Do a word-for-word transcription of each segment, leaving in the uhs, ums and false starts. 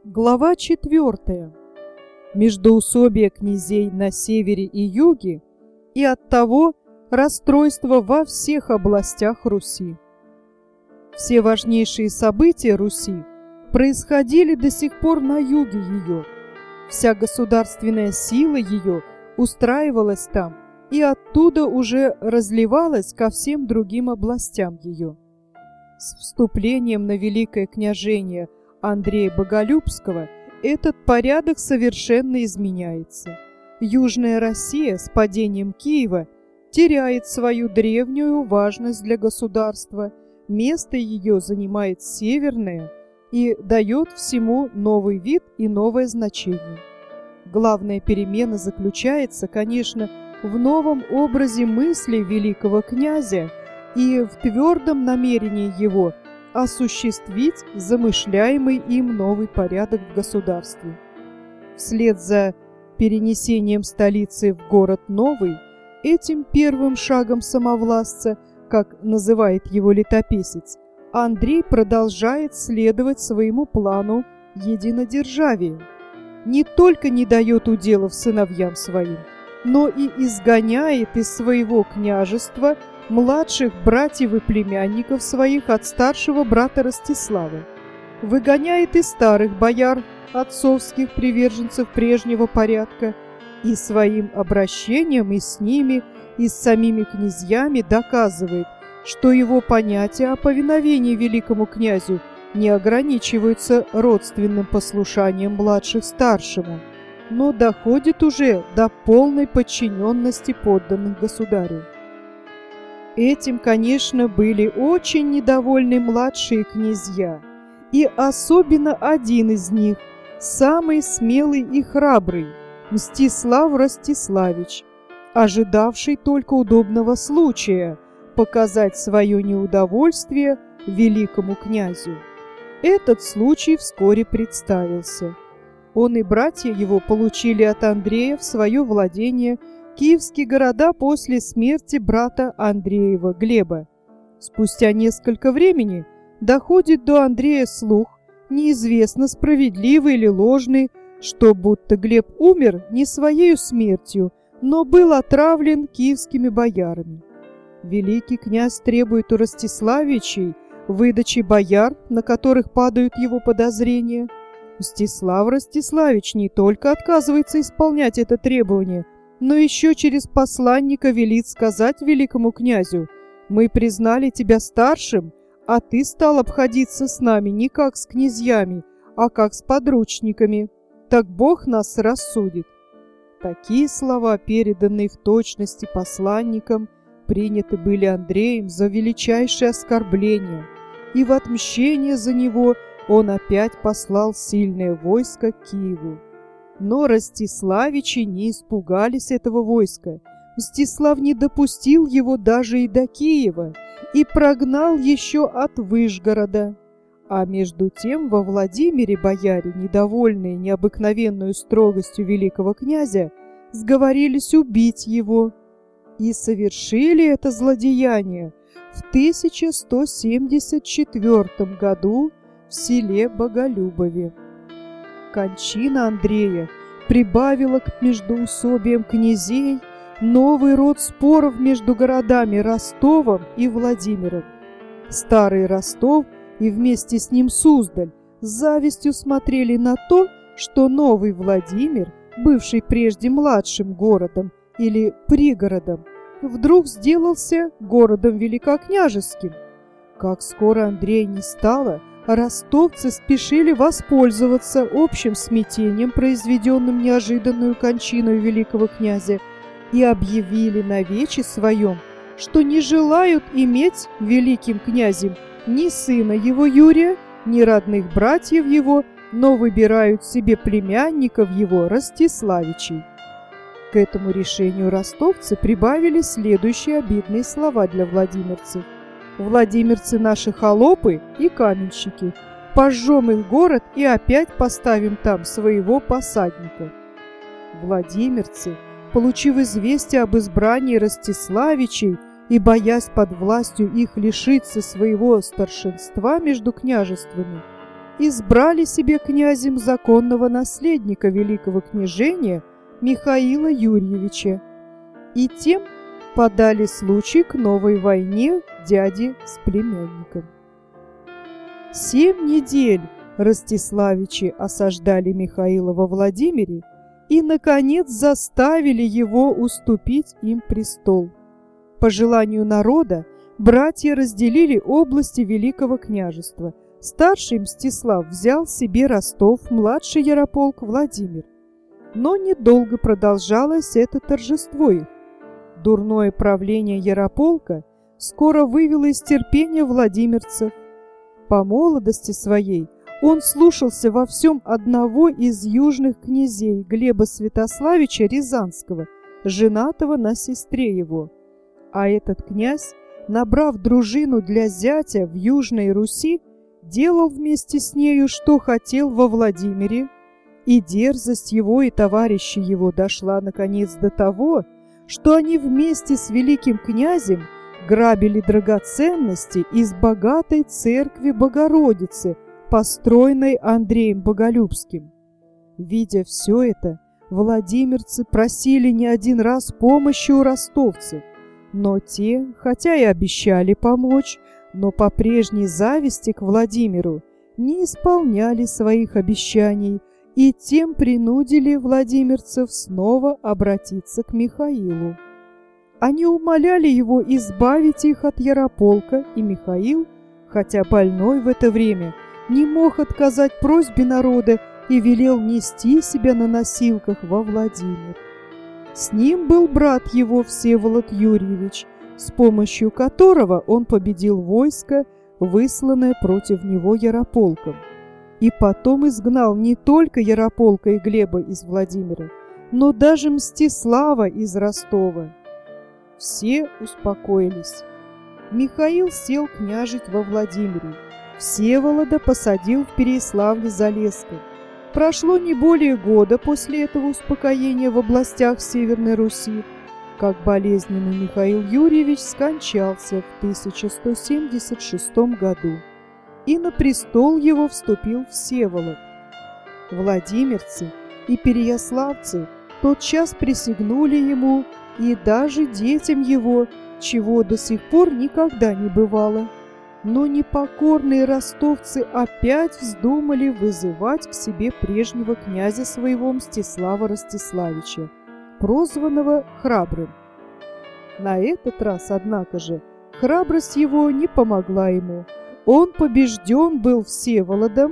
Глава четвертая. Междоусобие князей на севере и юге и оттого расстройство во всех областях Руси. Все важнейшие события Руси происходили до сих пор на юге ее. Вся государственная сила ее устраивалась там и оттуда уже разливалась ко всем другим областям ее. С вступлением на Великое княжение Андрея Боголюбского этот порядок совершенно изменяется. Южная Россия с падением Киева теряет свою древнюю важность для государства, место ее занимает северное и дает всему новый вид и новое значение. Главная перемена заключается, конечно, в новом образе мысли великого князя и в твердом намерении его осуществить замышляемый им новый порядок в государстве. Вслед за перенесением столицы в город новый, этим первым шагом самовластца, как называет его летописец, Андрей продолжает следовать своему плану единодержавия. Не только не дает уделов сыновьям своим, но и изгоняет из своего княжества младших братьев и племянников своих от старшего брата Ростислава, выгоняет и старых бояр, отцовских приверженцев прежнего порядка, и своим обращением и с ними, и с самими князьями доказывает, что его понятия о повиновении великому князю не ограничиваются родственным послушанием младших старшему, но доходит уже до полной подчиненности подданных государю. Этим, конечно, были очень недовольны младшие князья, и особенно один из них, самый смелый и храбрый, Мстислав Ростиславич, ожидавший только удобного случая показать свое неудовольствие великому князю. Этот случай вскоре представился. Он и братья его получили от Андрея в свое владение киевские города после смерти брата Андреева Глеба. Спустя несколько времени доходит до Андрея слух, неизвестно справедливый или ложный, что будто Глеб умер не своею смертью, но был отравлен киевскими боярами. Великий князь требует у Ростиславичей выдачи бояр, на которых падают его подозрения. Мстислав Ростиславич не только отказывается исполнять это требование, но еще через посланника велит сказать великому князю: «Мы признали тебя старшим, а ты стал обходиться с нами не как с князьями, а как с подручниками. Так Бог нас рассудит». Такие слова, переданные в точности посланникам, приняты были Андреем за величайшее оскорбление, и в отмщение за него он опять послал сильное войско к Киеву. Но Ростиславичи не испугались этого войска. Мстислав не допустил его даже и до Киева и прогнал еще от Выжгорода. А между тем во Владимире бояре, недовольные необыкновенную строгостью великого князя, сговорились убить его и совершили это злодеяние в тысяча сто семьдесят четвёртом году в селе Боголюбове. Кончина Андрея прибавила к междоусобиям князей новый род споров между городами Ростовом и Владимиром. Старый Ростов и вместе с ним Суздаль с завистью смотрели на то, что новый Владимир, бывший прежде младшим городом или пригородом, вдруг сделался городом великокняжеским. Как скоро Андрея не стало, ростовцы спешили воспользоваться общим смятением, произведенным неожиданную кончиной великого князя, и объявили на вече своем, что не желают иметь великим князем ни сына его Юрия, ни родных братьев его, но выбирают себе племянников его Ростиславичей. К этому решению ростовцы прибавили следующие обидные слова для владимирцев: «Владимирцы наши холопы и каменщики. Пожжем их город и опять поставим там своего посадника». Владимирцы, получив известие об избрании Ростиславичей и боясь под властью их лишиться своего старшинства между княжествами, избрали себе князем законного наследника великого княжения Михаила Юрьевича и тем подали случай к новой войне дяди с племянником. Семь недель Ростиславичи осаждали Михаила во Владимире и, наконец, заставили его уступить им престол. По желанию народа братья разделили области Великого княжества. Старший Мстислав взял себе Ростов, младший Ярополк Владимир. Но недолго продолжалось это торжество их. Дурное правление Ярополка скоро вывело из терпения владимирцев. По молодости своей он слушался во всем одного из южных князей Глеба Святославича Рязанского, женатого на сестре его. А этот князь, набрав дружину для зятя в Южной Руси, делал вместе с нею, что хотел во Владимире, и дерзость его и товарищей его дошла наконец до того, что они вместе с великим князем грабили драгоценности из богатой церкви Богородицы, построенной Андреем Боголюбским. Видя все это, владимирцы просили не один раз помощи у ростовцев, но те, хотя и обещали помочь, но по прежней зависти к Владимиру не исполняли своих обещаний и тем принудили владимирцев снова обратиться к Михаилу. Они умоляли его избавить их от Ярополка, и Михаил, хотя больной в это время, не мог отказать просьбе народа и велел нести себя на носилках во Владимир. С ним был брат его Всеволод Юрьевич, с помощью которого он победил войско, высланное против него Ярополком, и потом изгнал не только Ярополка и Глеба из Владимира, но даже Мстислава из Ростова. Все успокоились. Михаил сел княжить во Владимире. Всеволода посадил в Переяславле-Залесском. Прошло не более года после этого успокоения в областях Северной Руси, как болезненный Михаил Юрьевич скончался в тысяча сто семьдесят шестом году, и на престол его вступил Всеволод. Владимирцы и переяславцы тотчас присягнули ему и даже детям его, чего до сих пор никогда не бывало. Но непокорные ростовцы опять вздумали вызывать к себе прежнего князя своего Мстислава Ростиславича, прозванного Храбрым. На этот раз, однако же, храбрость его не помогла ему. Он побежден был Всеволодом,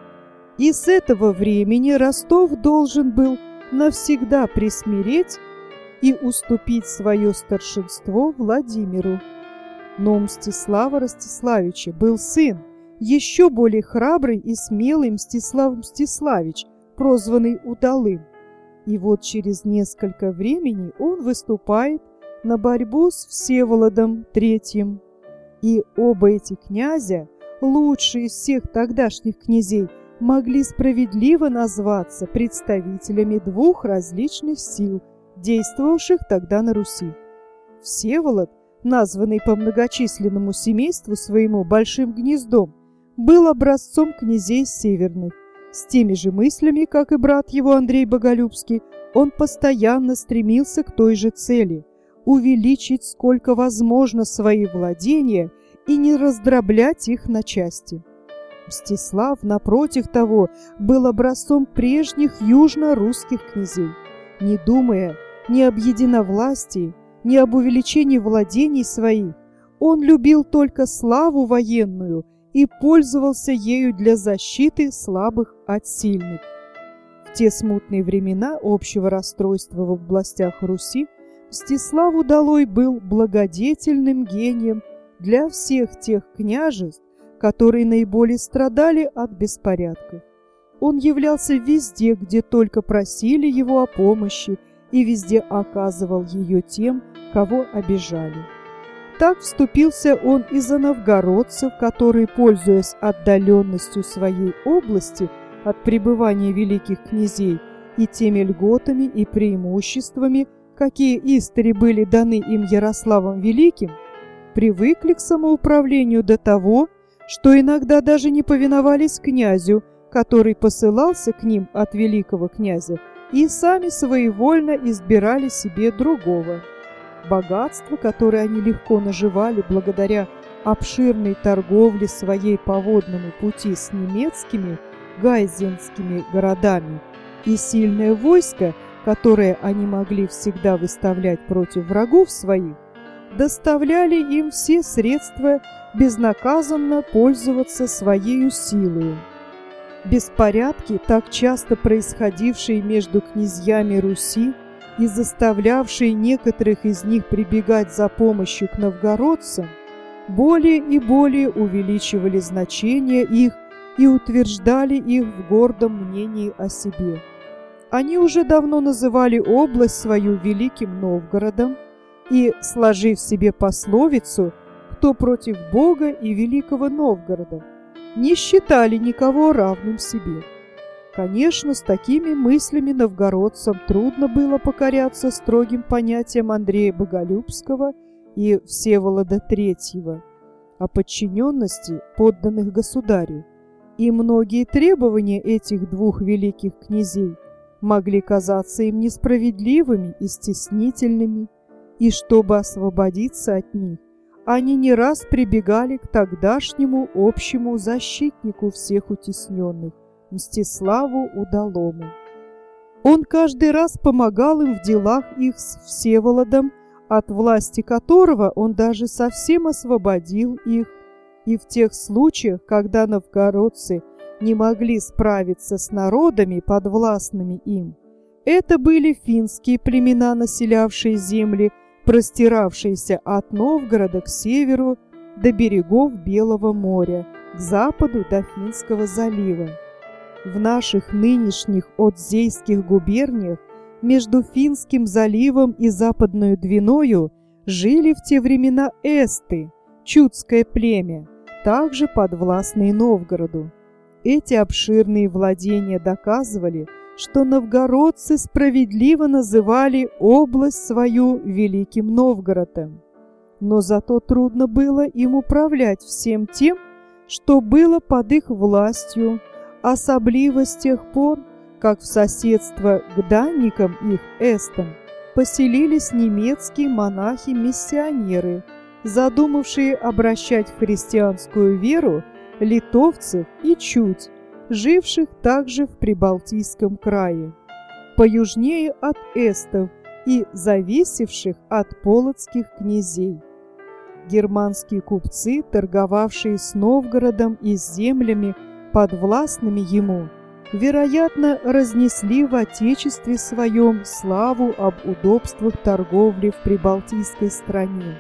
и с этого времени Ростов должен был навсегда присмиреть и уступить свое старшинство Владимиру. Но у Мстислава Ростиславича был сын, еще более храбрый и смелый Мстислав Мстиславич, прозванный Удалым. И вот через несколько времени он выступает на борьбу с Всеволодом Третьим. И оба эти князя, лучшие из всех тогдашних князей, могли справедливо назваться представителями двух различных сил, действовавших тогда на Руси. Всеволод, названный по многочисленному семейству своему Большим гнездом, был образцом князей северных. С теми же мыслями, как и брат его Андрей Боголюбский, он постоянно стремился к той же цели – увеличить сколько возможно свои владения и не раздроблять их на части. Мстислав, напротив того, был образцом прежних южно-русских князей. Не думая ни об единовластии, ни об увеличении владений своих, он любил только славу военную и пользовался ею для защиты слабых от сильных. В те смутные времена общего расстройства в областях Руси Мстислав Удалой был благодетельным гением для всех тех княжеств, которые наиболее страдали от беспорядков. Он являлся везде, где только просили его о помощи, и везде оказывал ее тем, кого обижали. Так вступился он и за новгородцев, которые, пользуясь отдаленностью своей области от пребывания великих князей и теми льготами и преимуществами, какие истори были даны им Ярославом Великим, привыкли к самоуправлению до того, что иногда даже не повиновались князю, который посылался к ним от великого князя, и сами своевольно избирали себе другого. Богатство, которое они легко наживали благодаря обширной торговле своей по водному пути с немецкими гайзенскими городами, и сильное войско, которое они могли всегда выставлять против врагов своих, доставляли им все средства безнаказанно пользоваться своею силою. Беспорядки, так часто происходившие между князьями Руси и заставлявшие некоторых из них прибегать за помощью к новгородцам, более и более увеличивали значение их и утверждали их в гордом мнении о себе. Они уже давно называли область свою Великим Новгородом и, сложив себе пословицу «Кто против Бога и Великого Новгорода», не считали никого равным себе. Конечно, с такими мыслями новгородцам трудно было покоряться строгим понятиям Андрея Боголюбского и Всеволода Третьего о подчиненности подданных государю, и многие требования этих двух великих князей могли казаться им несправедливыми и стеснительными, и чтобы освободиться от них, они не раз прибегали к тогдашнему общему защитнику всех утесненных, Мстиславу Удалому. Он каждый раз помогал им в делах их с Всеволодом, от власти которого он даже совсем освободил их, и в тех случаях, когда новгородцы не могли справиться с народами, подвластными им, это были финские племена, населявшие земли, простиравшиеся от Новгорода к северу до берегов Белого моря, к западу до Финского залива. В наших нынешних Одзейских губерниях между Финским заливом и Западной Двиною жили в те времена эсты, чудское племя, также подвластные Новгороду. Эти обширные владения доказывали, что новгородцы справедливо называли область свою Великим Новгородом. Но зато трудно было им управлять всем тем, что было под их властью, особливо с тех пор, как в соседство к данникам их эстам поселились немецкие монахи-миссионеры, задумавшие обращать в христианскую веру литовцев и чудь, живших также в Прибалтийском крае, поюжнее от эстов и зависевших от полоцких князей. Германские купцы, торговавшие с Новгородом и с землями, подвластными ему, вероятно, разнесли в отечестве своем славу об удобствах торговли в прибалтийской стране,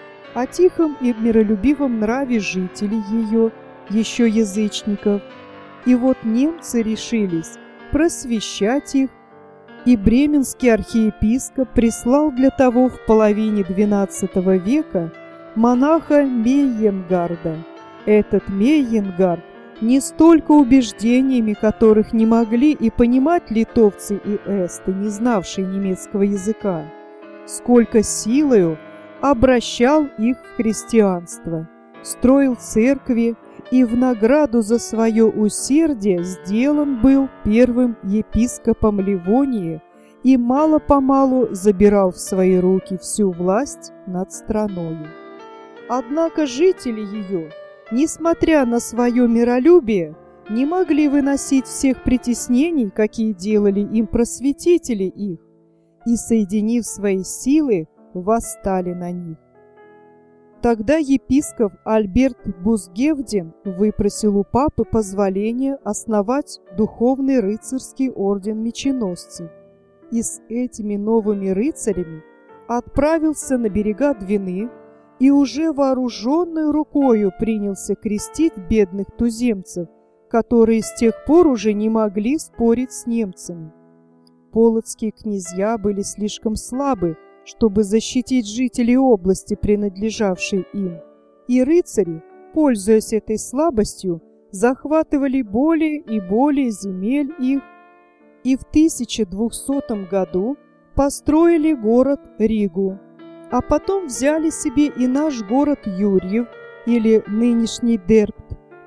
о тихом и миролюбивом нраве жителей ее, еще язычников. И вот немцы решились просвещать их, и бременский архиепископ прислал для того в половине двенадцатого века монаха Мейенгарда. Этот Мейенгард не столько убеждениями, которых не могли и понимать литовцы и эсты, не знавшие немецкого языка, сколько силою обращал их в христианство, строил церкви, и в награду за свое усердие сделан был первым епископом Ливонии и мало-помалу забирал в свои руки всю власть над страною. Однако жители ее, несмотря на свое миролюбие, не могли выносить всех притеснений, какие делали им просветители их, и, соединив свои силы, восстали на них. Тогда епископ Альберт Бусгевден выпросил у папы позволение основать духовный рыцарский орден меченосцев, и с этими новыми рыцарями отправился на берега Двины и уже вооруженной рукою принялся крестить бедных туземцев, которые с тех пор уже не могли спорить с немцами. Полоцкие князья были слишком слабы, чтобы защитить жителей области, принадлежавшей им, и рыцари, пользуясь этой слабостью, захватывали более и более земель их, и в тысяча двухсотом году построили город Ригу, а потом взяли себе и наш город Юрьев, или нынешний Дербт,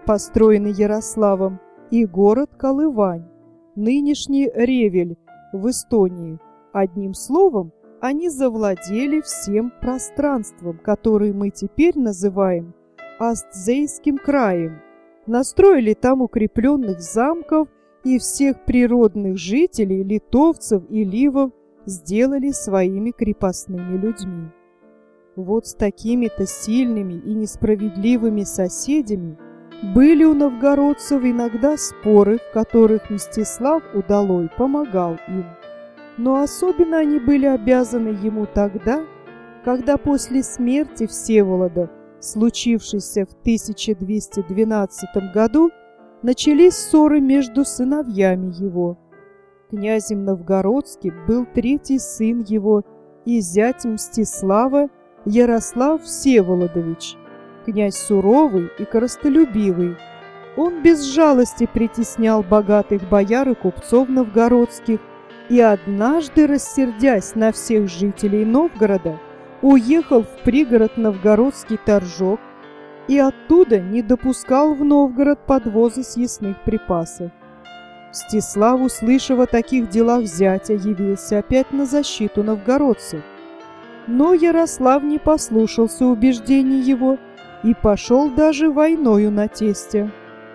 построенный Ярославом, и город Колывань, нынешний Ревель в Эстонии. Одним словом, они завладели всем пространством, которое мы теперь называем Астзейским краем, настроили там укрепленных замков и всех природных жителей, литовцев и ливов, сделали своими крепостными людьми. Вот с такими-то сильными и несправедливыми соседями были у новгородцев иногда споры, в которых Мстислав Удалой помогал им. Но особенно они были обязаны ему тогда, когда после смерти Всеволода, случившейся в тысяча двести двенадцатом году, начались ссоры между сыновьями его. Князем Новгородским был третий сын его и зять Мстислава Ярослав Всеволодович, князь суровый и корыстолюбивый. Он без жалости притеснял богатых бояр и купцов новгородских, и однажды, рассердясь на всех жителей Новгорода, уехал в пригород Новгородский Торжок и оттуда не допускал в Новгород подвоза съестных припасов. Мстислав, услышав о таких делах зятя, явился опять на защиту новгородцев. Но Ярослав не послушался убеждений его и пошел даже войною на тестя.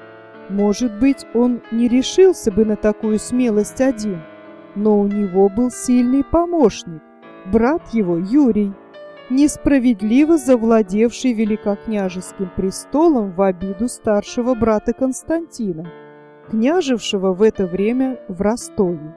Может быть, он не решился бы на такую смелость один, но у него был сильный помощник, брат его Юрий, несправедливо завладевший великокняжеским престолом в обиду старшего брата Константина, княжевшего в это время в Ростове.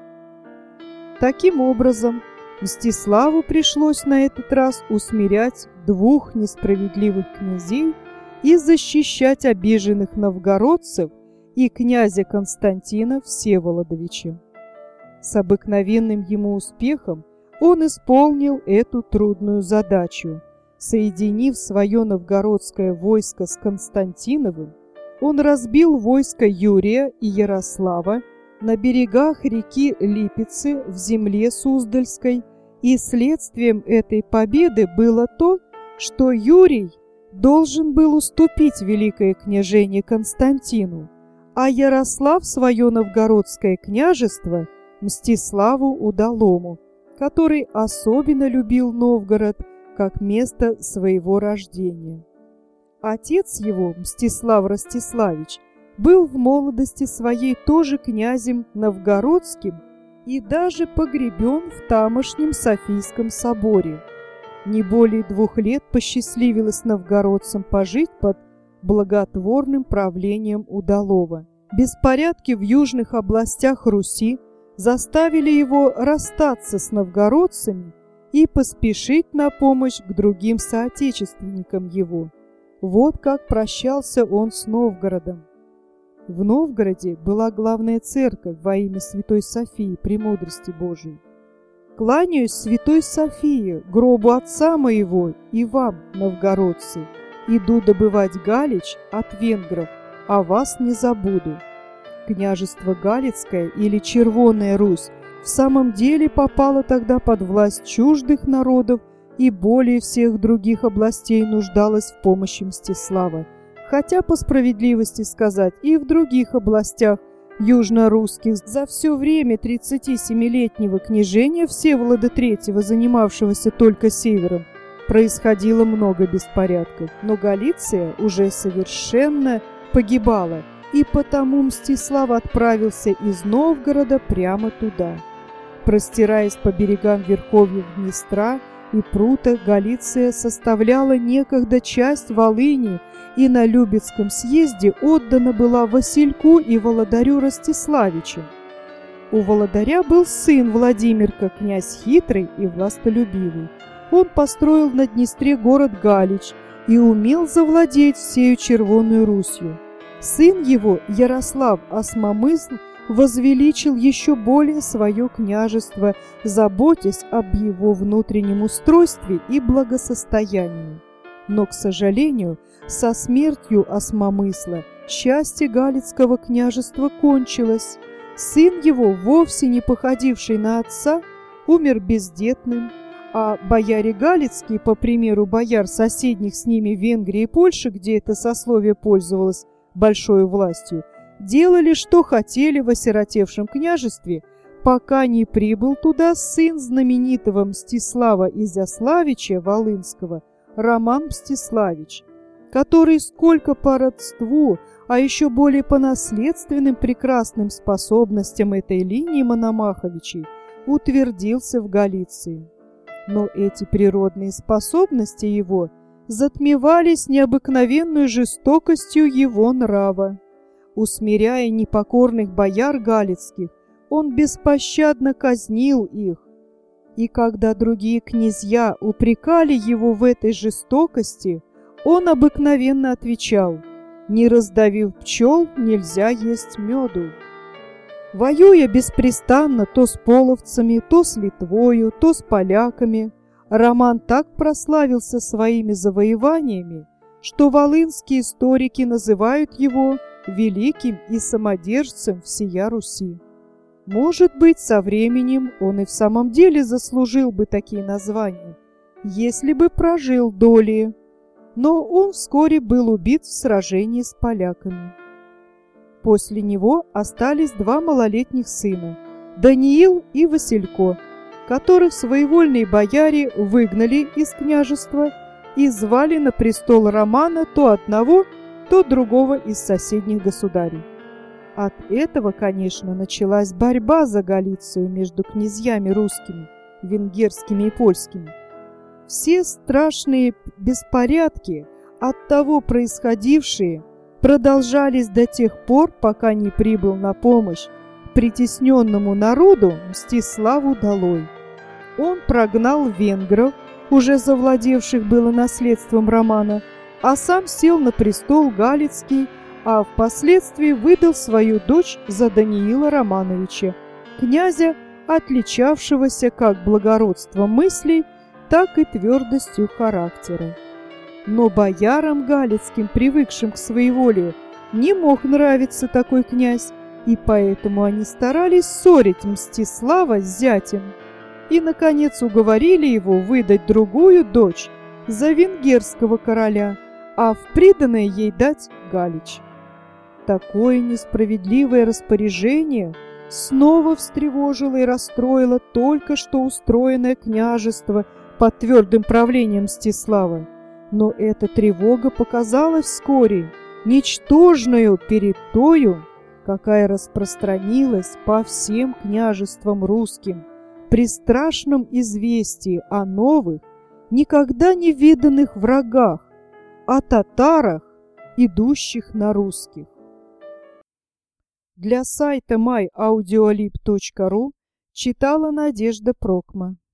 Таким образом, Мстиславу пришлось на этот раз усмирять двух несправедливых князей и защищать обиженных новгородцев и князя Константина Всеволодовича. С обыкновенным ему успехом он исполнил эту трудную задачу. Соединив свое новгородское войско с Константиновым, он разбил войско Юрия и Ярослава на берегах реки Липицы в земле Суздальской, и следствием этой победы было то, что Юрий должен был уступить великое княжение Константину, а Ярослав свое новгородское княжество Мстиславу Удалому, который особенно любил Новгород как место своего рождения. Отец его, Мстислав Ростиславич, был в молодости своей тоже князем новгородским и даже погребен в тамошнем Софийском соборе. Не более двух лет посчастливилось новгородцам пожить под благотворным правлением Удалова. Беспорядки в южных областях Руси заставили его расстаться с новгородцами и поспешить на помощь к другим соотечественникам его. Вот как прощался он с Новгородом. В Новгороде была главная церковь во имя Святой Софии Премудрости Божией. «Кланяюсь Святой Софии, гробу отца моего, и вам, новгородцы. Иду добывать Галич от венгров, а вас не забуду». Княжество Галицкое или Червоная Русь в самом деле попало тогда под власть чуждых народов и более всех других областей нуждалось в помощи Мстислава, хотя, по справедливости сказать, и в других областях южно-русских за все время тридцатисемилетнего княжения Всеволода третьего, занимавшегося только севером, происходило много беспорядков, но Галиция уже совершенно погибала, и потому Мстислав отправился из Новгорода прямо туда. Простираясь по берегам верховьев Днестра и Прута, Галиция составляла некогда часть Волыни и на Любецком съезде отдана была Васильку и Володарю Ростиславичу. У Володаря был сын Владимирка, князь хитрый и властолюбивый. Он построил на Днестре город Галич и умел завладеть всею Червоную Русью. Сын его, Ярослав Осмомысл, возвеличил еще более свое княжество, заботясь об его внутреннем устройстве и благосостоянии. Но, к сожалению, со смертью Осмомысла счастье Галицкого княжества кончилось. Сын его, вовсе не походивший на отца, умер бездетным, а бояре галицкие, по примеру бояр соседних с ними Венгрии и Польши, где это сословие пользовалось большой властью, делали, что хотели в осиротевшем княжестве, пока не прибыл туда сын знаменитого Мстислава Изяславича Волынского, Роман Мстиславич, который сколько по родству, а еще более по наследственным прекрасным способностям этой линии Мономаховичей утвердился в Галиции. Но эти природные способности его затмевались необыкновенной жестокостью его нрава. Усмиряя непокорных бояр галицких, он беспощадно казнил их. И когда другие князья упрекали его в этой жестокости, он обыкновенно отвечал: «Не раздавив пчел, нельзя есть меду». Воюя беспрестанно то с половцами, то с Литвою, то с поляками, Роман так прославился своими завоеваниями, что волынские историки называют его великим и самодержцем всея Руси. Может быть, со временем он и в самом деле заслужил бы такие названия, если бы прожил долее, но он вскоре был убит в сражении с поляками. После него остались два малолетних сына – Даниил и Василько, которых своевольные бояре выгнали из княжества и звали на престол Романа то одного, то другого из соседних государей. От этого, конечно, началась борьба за Галицию между князьями русскими, венгерскими и польскими. Все страшные беспорядки, оттого происходившие, продолжались до тех пор, пока не прибыл на помощь притесненному народу Мстиславу Долой. Он прогнал венгров, уже завладевших было наследством Романа, а сам сел на престол Галицкий, а впоследствии выдал свою дочь за Даниила Романовича, князя, отличавшегося как благородством мыслей, так и твердостью характера. Но боярам галицким, привыкшим к своеволию, не мог нравиться такой князь, и поэтому они старались ссорить Мстислава с зятем и, наконец, уговорили его выдать другую дочь за венгерского короля, а в приданое ей дать Галич. Такое несправедливое распоряжение снова встревожило и расстроило только что устроенное княжество под твердым правлением Мстислава. Но эта тревога показалась вскоре ничтожною перед тою, какая распространилась по всем княжествам русским при страшном известии о новых, никогда не виданных врагах, о татарах, идущих на русских. Для сайта май аудиолиб точка ру читала Надежда Прокма.